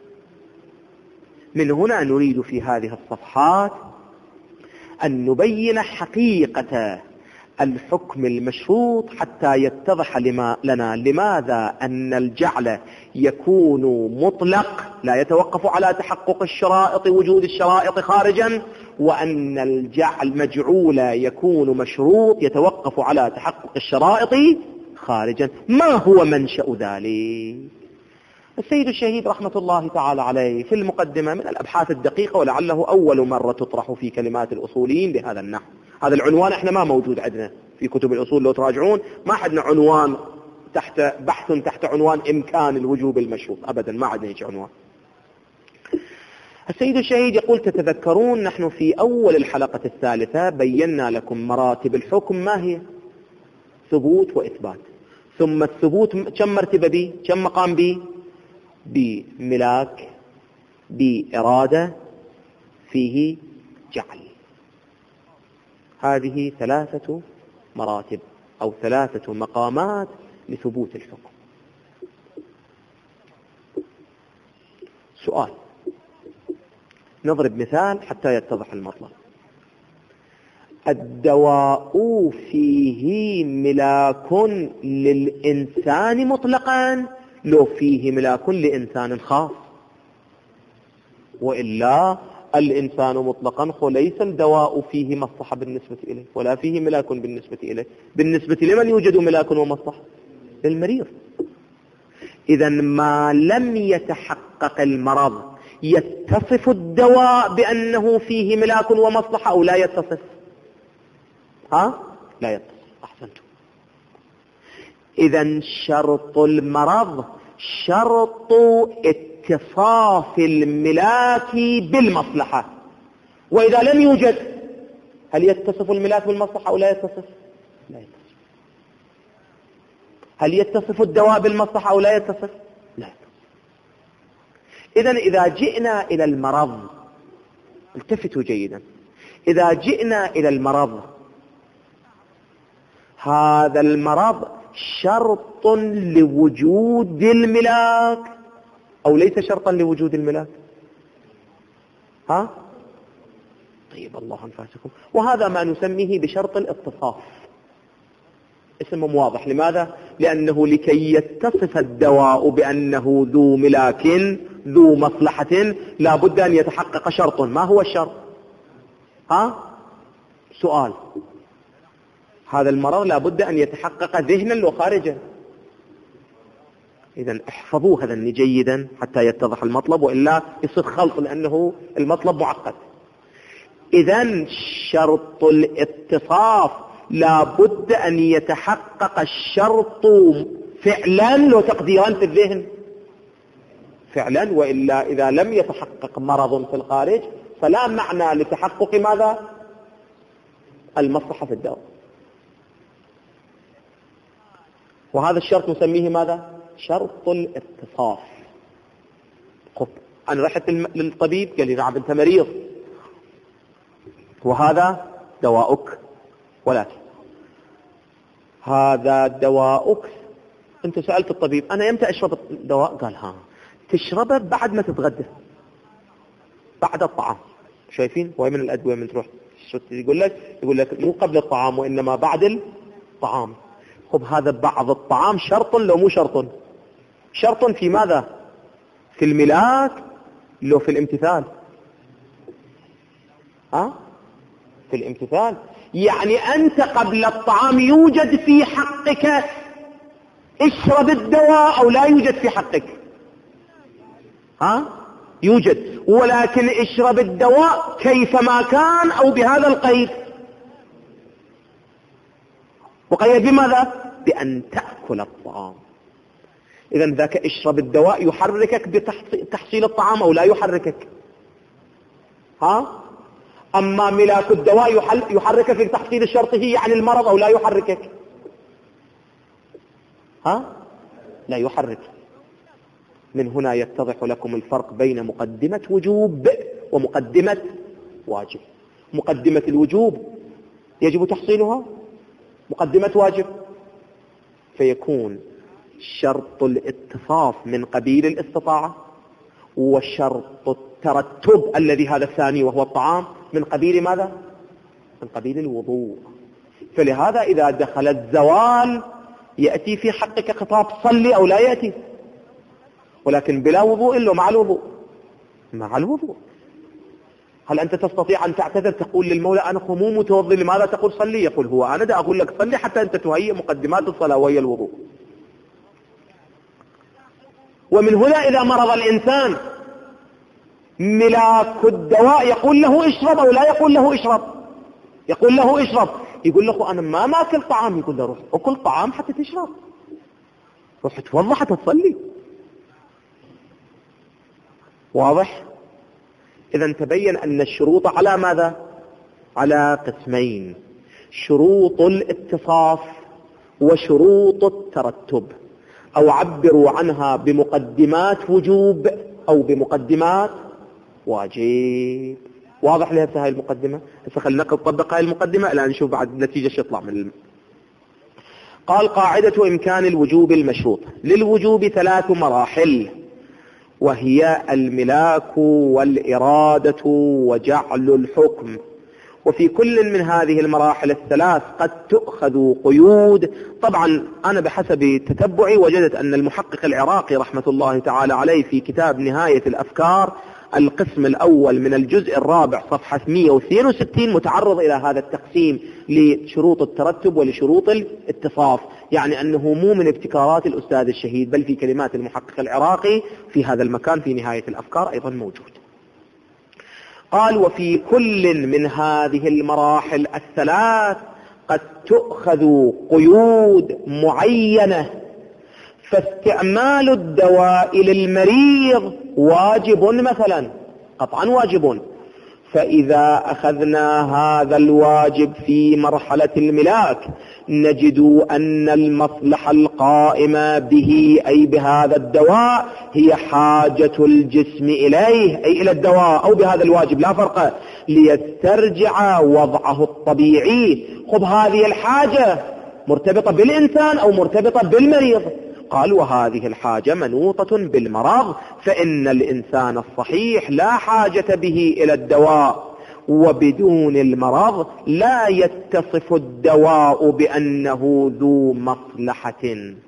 من هنا نريد في هذه الصفحات أن نبين حقيقة الحكم المشروط حتى يتضح لما لنا لماذا أن الجعل يكون مطلق لا يتوقف على تحقق الشرائط وجود الشرائط خارجا، وأن الجعل مجعول يكون مشروط يتوقف على تحقق الشرائط خارجا. ما هو منشأ ذلك؟ السيد الشهيد رحمة الله تعالى عليه في المقدمة من الأبحاث الدقيقة، ولعله أول مرة تطرح في كلمات الأصوليين بهذا النحو. هذا العنوان احنا ما موجود عندنا في كتب الأصول، لو تراجعون ما حدنا عنوان تحت بحث تحت عنوان إمكان الوجوب المشروط، أبدا ما عندنا هيك عنوان. السيد الشهيد يقول تتذكرون نحن في أول الحلقة الثالثة بينا لكم مراتب الحكم ما هي؟ ثبوت وإثبات. ثم الثبوت كم مرتبة به؟ كم مقام به؟ بملاك، بإرادة، فيه جعل. هذه ثلاثة مراتب أو ثلاثة مقامات لثبوت الحكم. سؤال، نضرب مثال حتى يتضح المطلب. الدواء فيه ملاك للإنسان مطلقا لو فيه ملاك لإنسان خاص؟ وإلا الإنسان مطلقا ليس الدواء فيه مصلحة بالنسبة إليه ولا فيه ملاك بالنسبة إليه. بالنسبة لمن يوجد ملاك ومصلحة؟ للمريض. إذا ما لم يتحقق المرض يتصف الدواء بأنه فيه ملاك ومصلحة أو لا يتصف؟ ها؟ لا يتصف. أحسنتم. إذا شرط المرض شرط اتصاف الملاك بالمصلحة، وإذا لم يوجد هل يتصف الملاك بالمصلحة أو لا يتصف؟ لا يتصف. هل يتصف الدواء بالمصلحة أو لا يتصف؟ لا يتصف. إذا إذا جئنا إلى المرض، التفتوا جيدا، إذا جئنا إلى المرض، هذا المرض شرط لوجود الملاك أو ليس شرطا لوجود الملاك؟ ها؟ طيب الله أنفاسكم. وهذا ما نسميه بشرط الاتصاف. اسمه واضح. لماذا؟ لأنه لكي يتصف الدواء بأنه ذو ملاك ذو مصلحة لا بد أن يتحقق شرط. ما هو الشرط؟ ها؟ سؤال. هذا المرض لا بد أن يتحقق ذهنا وخارجا. إذا احفظوا هذا جيدا حتى يتضح المطلب، وإلا يصير خلط لأنه المطلب معقد. إذا شرط الاتصاف لا بد أن يتحقق الشرط فعلا وتقديرا في الذهن فعلا، وإلا إذا لم يتحقق مرض في الخارج فلا معنى لتحقق ماذا؟ المصلحة في الدواء. وهذا الشرط نسميه ماذا؟ شرط الاتصاف. خب أنا رحت للطبيب قال لي نعم أنت مريض وهذا دواؤك، ولكن هذا دواؤك. أنت سألت الطبيب أنا يمتى أشرب الدواء؟ قال ها تشربه بعد ما تتغدى، بعد الطعام. شايفين وين من الأدوية من تروح يقول لك يقول لك مو قبل الطعام وإنما بعد الطعام. خب هذا بعض الطعام شرط لو مو شرط؟ شرط في ماذا؟ في الملاك لو في الامتثال؟ ها في الامتثال. يعني أنت قبل الطعام يوجد في حقك اشرب الدواء أو لا يوجد في حقك؟ ها يوجد، ولكن اشرب الدواء كيفما كان أو بهذا القيد. وقيد بماذا؟ بأن تأكل الطعام. إذن ذاك اشرب الدواء يحركك بتحصيل الطعام أو لا يحركك؟ ها أما ملاك الدواء يحركك في تحصيل شرطه يعني المرض أو لا يحركك؟ ها لا يحرك. من هنا يتضح لكم الفرق بين مقدمة وجوب ومقدمة واجب. مقدمة الوجوب يجب تحصيلها، مقدمة واجب فيكون شرط الاتصاف من قبيل الاستطاعة، وشرط الترتب الذي هذا الثاني وهو الطعام من قبيل ماذا؟ من قبيل الوضوء. فلهذا إذا دخل الزوال يأتي في حقك خطاب صلي أو لا يأتي، ولكن بلا وضوء إلا مع الوضوء. مع الوضوء. هل أنت تستطيع أن تعتذر تقول للمولى أنا قموم متوضي لماذا تقول صلي؟ يقول هو أنا دا أقول لك صلي حتى أنت تهيئ مقدمات الصلاة وهي الوضوء. ومن هنا إذا مرض الإنسان ملاك الدواء يقول له اشرب أو لا يقول له اشرب؟ يقول له اشرب. يقول له أنا ما ماكل طعام، يقول له روح أكل طعام حتى تشرب، روح توضى حتى تصلي. واضح؟ إذا تبين أن الشروط على ماذا؟ على قسمين: شروط الاتصاف وشروط الترتب، أو عبروا عنها بمقدمات وجوب أو بمقدمات واجب. واضح لها هاي المقدمة؟ هسه خلينا نطبق هاي المقدمة الآن نشوف بعد النتيجة شو يطلع من الم... قال قاعدة إمكان الوجوب المشروط: للوجوب ثلاث مراحل، وهي الملاك والإرادة وجعل الحكم. وفي كل من هذه المراحل الثلاث قد تؤخذ قيود. طبعا أنا بحسب تتبعي وجدت أن المحقق العراقي رحمة الله تعالى عليه في كتاب نهاية الأفكار القسم الأول من الجزء الرابع صفحة مئة واثنين وستين متعرض إلى هذا التقسيم لشروط الترتب ولشروط الاتصاف، يعني أنه مو من ابتكارات الأستاذ الشهيد بل في كلمات المحقق العراقي في هذا المكان في نهاية الأفكار أيضا موجود. قال: وفي كل من هذه المراحل الثلاث قد تؤخذ قيود معينة، فاستعمال الدواء للمريض واجب مثلا، قطعا واجب. فإذا أخذنا هذا الواجب في مرحلة الملاك نجد أن المصلحة القائمة به أي بهذا الدواء هي حاجة الجسم إليه أي إلى الدواء أو بهذا الواجب لا فرق، ليسترجع وضعه الطبيعي. خب هذه الحاجة مرتبطة بالإنسان أو مرتبطة بالمريض؟ قال: وهذه الحاجة منوطة بالمرض، فإن الإنسان الصحيح لا حاجة به إلى الدواء، وبدون المرض لا يتصف الدواء بأنه ذو مصلحة.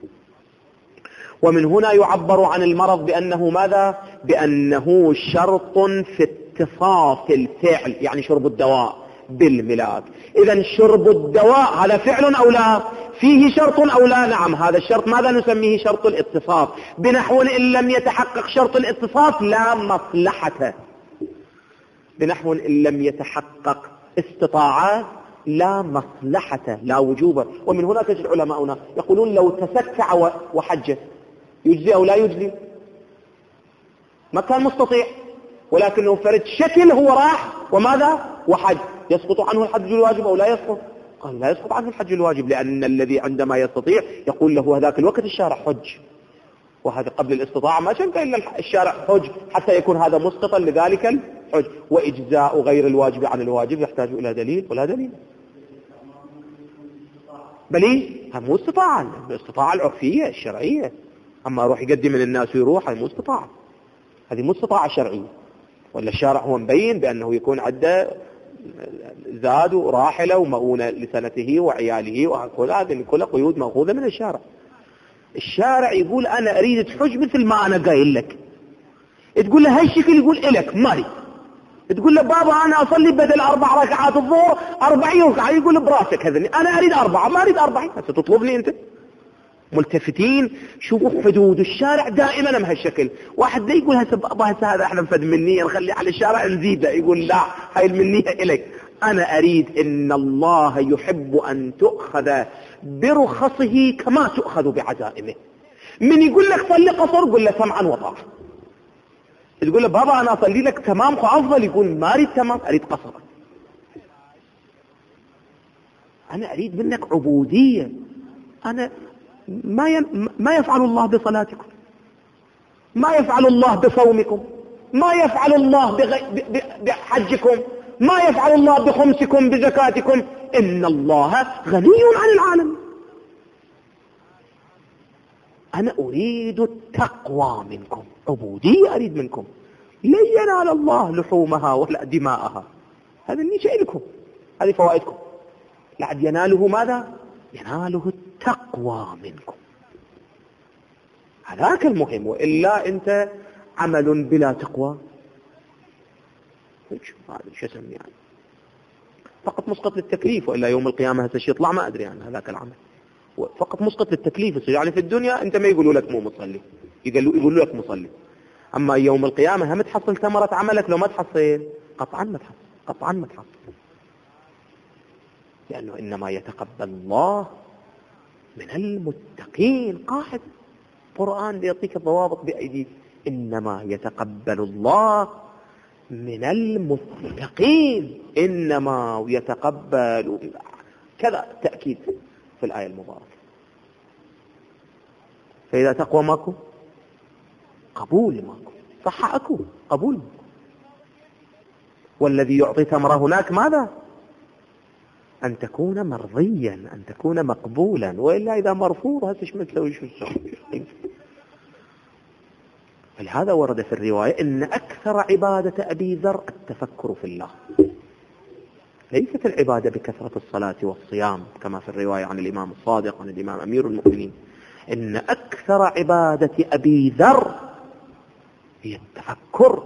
ومن هنا يعبر عن المرض بأنه ماذا؟ بأنه شرط في اتصاف الفعل، يعني شرب الدواء بالملاك. إذن شرب الدواء هذا فعل أو لا؟ فيه شرط أو لا؟ نعم، هذا الشرط ماذا نسميه؟ شرط الاتصاف. بنحو إن لم يتحقق شرط الاتصاف لا مصلحة، بنحو إن لم يتحقق استطاعة لا مصلحة لا وجوبا. ومن هنا تجد علماؤنا يقولون لو تسكع وحج يجزي أو لا يجزي؟ ما كان مستطيع ولكنه فرد شكل هو راح وماذا؟ وحج، يسقط عنه الحج الواجب أو لا يسقط؟ قال لا يسقط عنه الحج الواجب، لأن الذي عندما يستطيع يقول له هذاك الوقت الشارع حج، وهذا قبل الاستطاعة ما شمك إلا الشارع حج حتى يكون هذا مسقطا لذلك الحج. وإجزاء غير الواجب عن الواجب يحتاج إلى دليل ولا دليل. بلي هذا مو استطاعة، الاستطاعة العرفية الشرعية. أما أروح يقدم من الناس ويروح هذه مو استطاعة، هذه مو استطاعة شرعية. ولا الشارع هو مبين بأنه يكون عنده زاد وراحلة ومؤونة لسنته وعياله، وكل هذه كلها قيود مأخوذة من الشارع. الشارع يقول أنا أريد تحج مثل ما أنا قايل لك، تقول له هالشكل يقول إلك ما أريد، تقول له بابا أنا أصلي بدل أربع ركعات الظهر أربعين ركعة، يقول براسك هذني أنا أريد أربعة ما أريد أربعين، ستطلبني أنت؟ ملتفتين. شوفوا حدود الشارع دائما بهالشكل. واحد لا يقول هسه هذا احنا مفد منية نخلي على الشارع نزيده، يقول لا هاي المنية إليك. أنا أريد إن الله يحب أن تؤخذ برخصه كما تؤخذ بعزائمه. من يقول لك صلي قصر قل له سمعا وطاعة، تقول له بابا أنا أصلي لك تمام أفضل، يقول ما أريد تمام أريد قصر. أنا أريد منك عبودية. أنا ما ما يفعل الله بصلاتكم، ما يفعل الله بصومكم، ما يفعل الله بحجكم، ما يفعل الله بخمسكم بزكاتكم. إن الله غني عن العالم. أنا أريد التقوى منكم، عبودية أريد منكم. لن ينال الله لحومها ولا دماءها، هذا اللي شيء لكم، هذه فوائدكم. لعد يناله ماذا؟ يناله التقوى منكم، هذاك المهم. وإلا أنت عمل بلا تقوى هذا شو اسمه يعني فقط مسقط للتكليف، وإلا يوم القيامة هذا الشيء يطلع ما أدري عن هذاك العمل فقط مسقط للتكليف. يعني في الدنيا أنت ما يقولوا لك مو مصلي، يقولوا يقولوا لك مصلي. أما يوم القيامة هم تحصل ثمرة عملك، لو ما تحصل قطعا ما تحصل، قطعا ما تحصل، لأنه إنما يتقبل الله من المتقين. قاعد القرآن يعطيك الضوابط بأيديك، إنما يتقبل الله من المتقين، إنما يتقبل كذا تأكيد في الآية المباركة. فإذا تقوى ماكو قبول ماكو، صح أكو قبول ماكو. والذي يعطي ثمرة هناك ماذا؟ أن تكون مرضيا، أن تكون مقبولا. وإلا إذا مرفوض هاتش ما تسوي شو تسوي. فلهذا ورد في الرواية إن أكثر عبادة أبي ذر التفكر في الله، ليست العبادة بكثرة الصلاة والصيام كما في الرواية عن الإمام الصادق عن الإمام أمير المؤمنين. إن أكثر عبادة أبي ذر هي التفكر.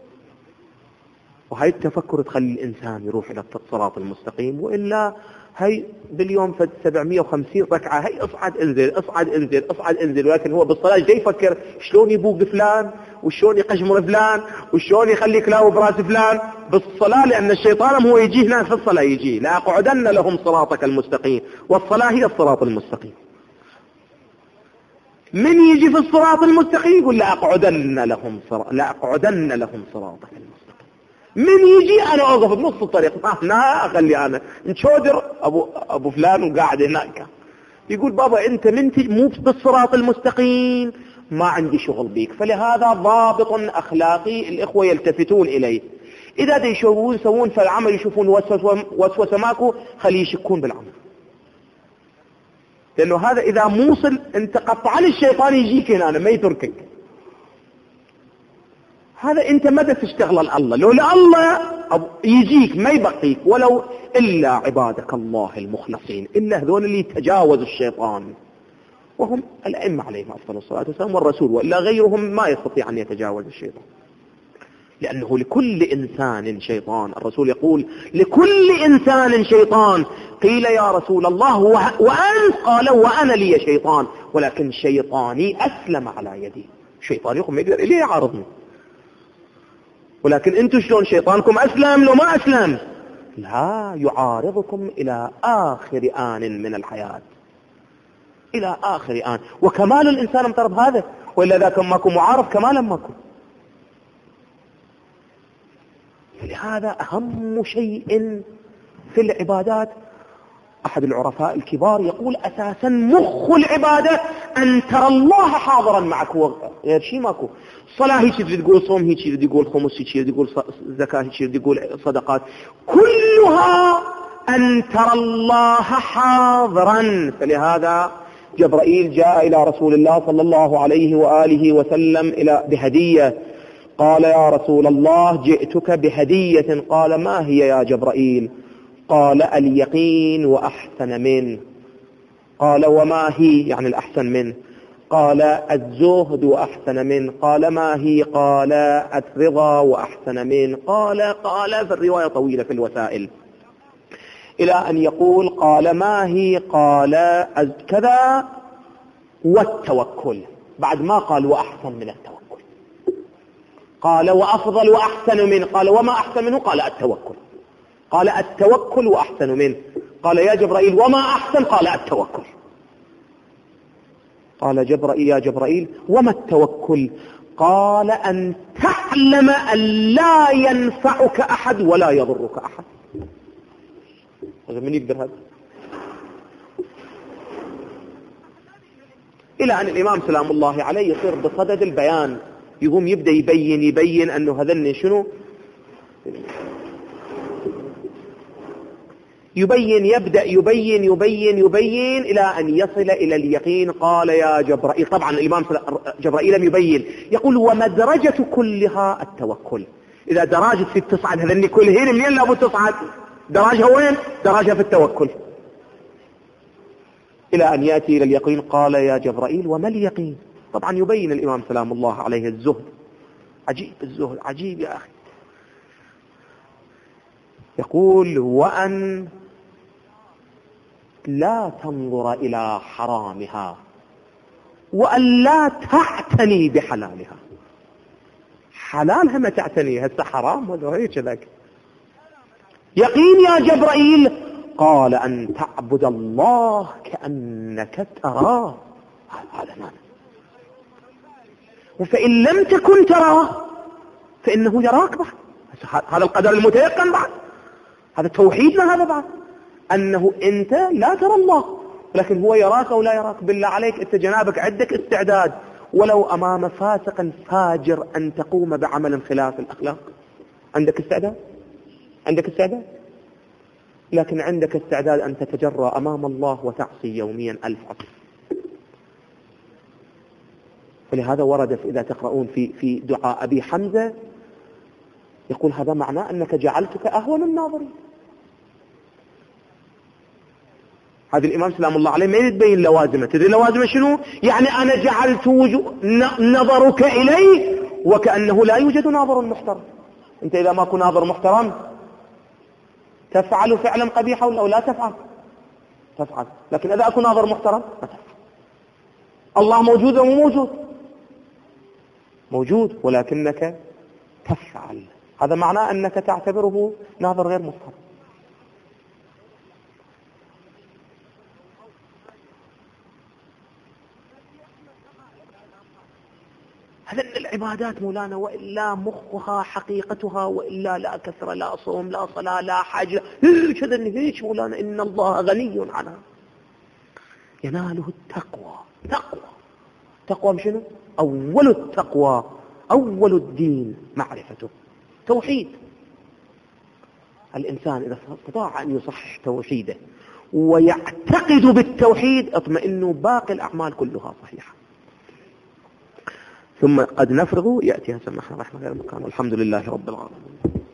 وهي التفكر تخلي الإنسان يروح إلى الصراط المستقيم. وإلا هي باليوم فد سبعمية وخمسين ركعة، هي اصعد انزل اصعد انزل اصعد انزل، ولكن هو بالصلاة جاي يفكر شلون يبوق فلان وشلون يقشمر فلان وشلون يخلي كلاو براس فلان بالصلاة. لأن الشيطان هو يجي هنا في الصلاة، يجي لا أقعدن لهم صراطك المستقيم، والصلاة هي الصراط المستقيم. من يجي في الصراط المستقيم يقول لا أقعدن لهم صراط لا أقعدن لهم صراطك المستقيم. من يجي أنا أوقف بنص الطريق، ما لا أخلي أنا نشودر أبو أبو فلان وقاعد هناك، يقول بابا أنت من مو بالصراط المستقيم ما عندي شغل بيك. فلهذا ضابط أخلاقي الإخوة يلتفتون إليه. إذا دي يشوفون يسوون في العمل يشوفون وسوسة ماكو، خليه يشكون بالعمل، لأنه هذا إذا موصل أنت قطعا الشيطان يجيك هنا ما يتركك. هذا أنت ماذا تشتغل الله؟ لو الله يجيك ما يبقيك، ولو إلا عبادك الله المخلصين، إلا هذول اللي يتجاوز الشيطان، وهم الأئمة عليهم أفضل الصلاة والسلام والرسول، وإلا غيرهم ما يستطيع أن يتجاوز الشيطان، لأنه لكل إنسان شيطان. الرسول يقول لكل إنسان شيطان. قيل يا رسول الله وأنت؟ قال وأنا لي شيطان ولكن شيطاني أسلم على يدي. شيطان يقوم يقدر إليه يعارضني، ولكن أنتم شلون شيطانكم أسلم لو ما أسلم؟ لا، يعارضكم إلى آخر آن من الحياة، إلى آخر آن. وكمال الإنسان امترب هذا، وإلا ذاك ماكو معارض كمالا ماكو. فلهذا أهم شيء في العبادات أحد العرفاء الكبار يقول أساسا مخ العبادة أن ترى الله حاضرا معك، غير شيء ماكو. صلاة هيك تريد تقول، صوم هيك تريد تقول، خمس هيك تريد تقول، زكاة هيك تريد تقول، صدقات، كلها أن ترى الله حاضرا. فلهذا جبرائيل جاء إلى رسول الله صلى الله عليه وآله وسلم إلى بهدية، قال يا رسول الله جئتك بهدية. قال ما هي يا جبرائيل؟ قال اليقين وأحسن منه. قال وما هي يعني الأحسن منه؟ قال الزهد وأحسن منه. قال ما هي؟ قال الرضا وأحسن منه. قال قال في الرواية طويلة في الوسائل إلى أن يقول قال ما هي؟ قال كذا والتوكل، بعد ما قال وأحسن من التوكل. قال وأفضل وأحسن منه. قال وما أحسن منه؟ قال التوكل. قال التوكل وأحسن منه. قال يا جبرائيل وما أحسن؟ قال التوكل. قال جبرائيل يا جبرائيل وما التوكل؟ قال أن تعلم أن لا ينفعك أحد ولا يضرك أحد. هذا من يقدر هذا؟ إلى أن الإمام سلام الله عليه يصير بصدد البيان، يقوم يبدأ يبين يبين أنه هذا شنو، يبين يبدأ يبين يبين يبين إلى أن يصل إلى اليقين. قال يا جبرائيل، طبعا الإمام جبرائيل لم يبين، يقول ومدرجة كلها التوكل. إذا درجة في تصعد هذني كلهن منين لابد تصعد؟ درجها وين؟ درجها في التوكل. إلى أن يأتي إلى اليقين. قال يا جبرائيل وما اليقين؟ طبعا يبين الإمام سلام الله عليه الزهد، عجيب الزهد، عجيب يا أخي. يقول وأن لا تنظر إلى حرامها وأن لا تعتني بحلالها. حلالها ما تعتني، هسه حرام ولا هيك ذاك. يقين يا جبرائيل؟ قال أن تعبد الله كأنك تراه. هذا معنى. وفإن لم تكن تراه فإنه يراك بعد. هذا القدر المتيقن بعد، هذا توحيدنا هذا بعد، أنه أنت لا ترى الله لكن هو يراك أو لا يراك. بالله عليك أنت جنابك عندك استعداد ولو أمام فاسق فاجر أن تقوم بعمل خلاف الأخلاق؟ عندك استعداد؟ عندك استعداد؟ لكن عندك استعداد أن تتجرى أمام الله وتعصي يوميا ألف عصر. فلهذا ورد إذا تقرؤون في في دعاء أبي حمزة يقول هذا معناه أنك جعلتك أهون الناظرين. هذا الإمام سلام الله عليه ما يتبين لوازمه. تدري لوازمه شنو؟ يعني أنا جعلت نظرك إليه وكأنه لا يوجد ناظر محترم. أنت إذا ما كنت ناظر محترم تفعل فعلا قبيحا أو لا تفعل؟ تفعل. لكن إذا أكون ناظر محترم ما تفعل. الله موجود أو مو موجود؟ موجود ولكنك تفعل. هذا معناه أنك تعتبره ناظر غير محترم. هذا العبادات مولانا وإلا مخها حقيقتها وإلا لا كثر لا صوم لا صلاة لا حج كذا هيك مولانا. إن الله غني عنها. يناله التقوى. تقوى تقوى مشنو؟ أول التقوى أول الدين معرفته توحيد. الإنسان إذا استطاع أن يصحح توحيده ويعتقد بالتوحيد اطمئن باقي الأعمال كلها صحيحة. ثم قد نفرغ يأتيها سمحنا رحمة الله المكان والحمد لله رب العالمين.